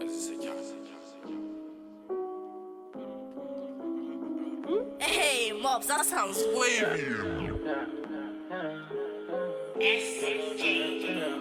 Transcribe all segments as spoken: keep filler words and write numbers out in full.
Hey, Mobs, that sounds weird. S J.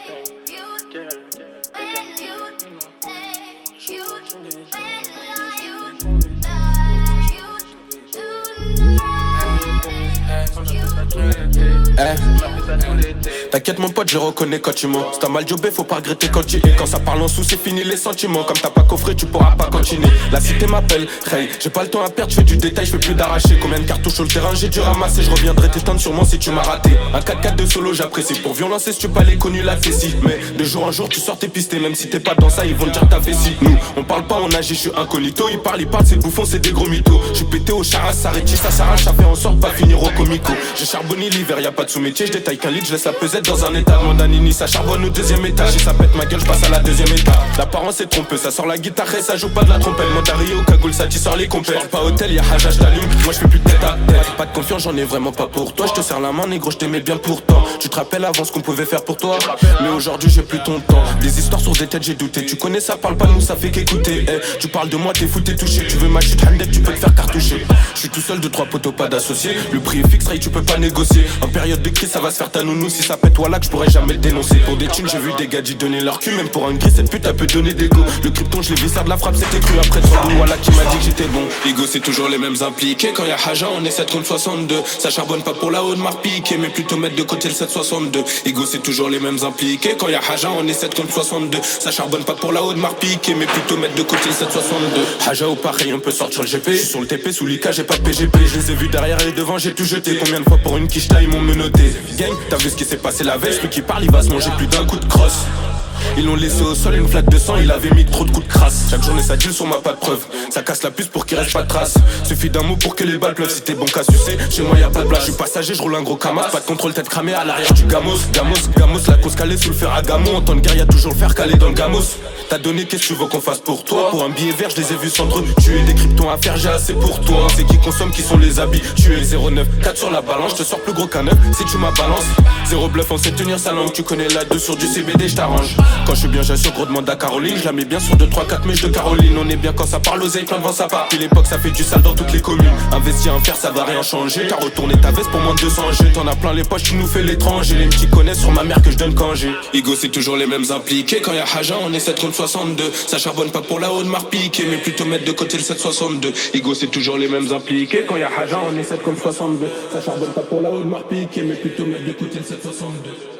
Hey. T'inquiète mon pote, je reconnais quand tu mens. Si t'as mal jobé, faut pas regretter quand tu es. Quand ça parle en sous, c'est fini les sentiments. Comme t'as pas coffré, tu pourras pas continuer. La cité m'appelle, hey, j'ai pas le temps à perdre, je fais du détail, je fais plus d'arracher. Combien de cartouches sur le terrain, j'ai dû ramasser. Je reviendrai t'éteindre sûrement si tu m'as raté. Un quatre quatre de solo, j'apprécie. Pour violence, si tu pas les connus, la fessie. Mais de jour en jour, tu sors tes pistes. Et même si t'es pas dans ça, ils vont te dire ta vessie. Nous, on parle pas, on agit, je suis incognito. Ils parlent, ils parlent, c'est bouffon, c'est des gros mythos. Je suis pété au charas, ça rétisse, ça s'arrache, ça fait en sorte pas finir au comico. J'ai charbonné l'hiver, y'a pas de sous-métier, je détaille qu'un litre, je laisse la pesette dans un état. Demande à Nini, ça charbonne au deuxième étage. Et ça pète ma gueule, je passe à la deuxième étape. L'apparence est trompeuse, ça sort la guitare et ça joue pas de la trompette. Montario, cagoule, ça t'y sort les compères. J'parle pas hôtel, y'a Haja, j't'allume, moi j'fais plus de tête à tête. Pas de confiance, j'en ai vraiment pas pour toi. J'te serre la main, négro, j't'aimais bien pourtant. Tu te rappelles avant ce qu'on pouvait faire pour toi. Mais aujourd'hui j'ai plus ton temps. Des histoires sur des têtes, j'ai douté. Tu connais ça, parle pas, nous ça fait qu'écouter. Eh, tu parles de moi, t'es fou, t'es touché. Tu veux ma chute, handed, tu peux te faire cartoucher. J'suis tout seul de trois poteaux, pas d'associés. Le prix est fixe, Ray, tu peux pas négocier. En période de crise, ça va se faire ta nounou. Si ça pète, toi là que je pourrais jamais le dénoncer. Pour des thunes, j'ai vu des gadgets donner leur cul. Même pour un gris, cette pute, elle peut donner des go. Le krypton, je l'ai vu, ça de la frappe, c'était cru. Après trois roues, voilà qui m'a dit que j'étais bon. Ego, c'est toujours les mêmes impliqués. Quand y'a Haja, on est sept contre soixante-deux. Ça charbonne pas pour la haute marque piquée, mais plutôt mettre de côté le sept soixante-deux. Ego, c'est toujours les mêmes impliqués. Quand y'a Haja, on est sept contre soixante-deux. Ça charbonne pas pour la haute marque piquée, mais plutôt mettre de côté le sept soixante-deux. Haja au pareil, on peut sortir le G P. J'suis sur le T P, sous l'I K, j'ai pas de P G P. Je les ai vus derrière et devant, j'ai tout jeté. Combien de fois pour une quiche ils m'ont menotté. Gang, t'as vu ce qui s'est passé la veille. Celui qui parle, il va se manger plus d'un coup de crosse. Ils l'ont laissé au sol, une flaque de sang, il avait mis trop de coups de crasse. Chaque journée ça deal sur ma pas de preuve. Ça casse la puce pour qu'il reste pas de trace. Suffit d'un mot pour que les balles pleuvent. Si t'es bon qu'à sucer, chez moi y'a pas de blague. Je suis passager, je roule un gros camas. Pas de contrôle, tête cramée à l'arrière du gamos. Gamos, gamos, la cause calée sous le fer à gamon. En temps de guerre y'a toujours le fer calé dans le gamos. T'as donné, qu'est-ce que tu veux qu'on fasse pour toi? Pour un billet vert, je les ai vus s'entretuer. Des kryptons à faire, j'ai assez pour toi. C'est qui consomme, qui sont les habits. Tu es zéro neuf, quatre sur la balance. Je te sors plus gros qu'un neuf si tu m'as balance. Zéro bluff, on sait tenir sa langue. Tu connais la deux sur du C B D, je t'arrange. Quand je suis bien, j'assure, gros demande à Caroline. Je la mets bien sur deux, trois, quatre mèches de Caroline. On est bien quand ça parle aux plein devant ça part. Puis l'époque, ça fait du sale dans toutes les communes. Investir un fer, ça va rien changer. T'as retourné ta veste pour moins de deux cents G. T'en as plein les poches, tu nous fais l'étranger. Les petits connaissent sur ma mère que je donne quand j'ai. Ego, c'est toujours les mêmes impliqués. Quand y'a Haja, on est sept contre soixante-deux. Ça charbonne pas pour la haute marque piquée, mais plutôt mettre de côté le sept soixante-deux. Ego, c'est toujours les mêmes impliqués. Quand y'a Haja, on est sept contre soixante-deux. Ça charbonne pas pour la haute marque piquée, mais plutôt mettre de côté le sept soixante-deux.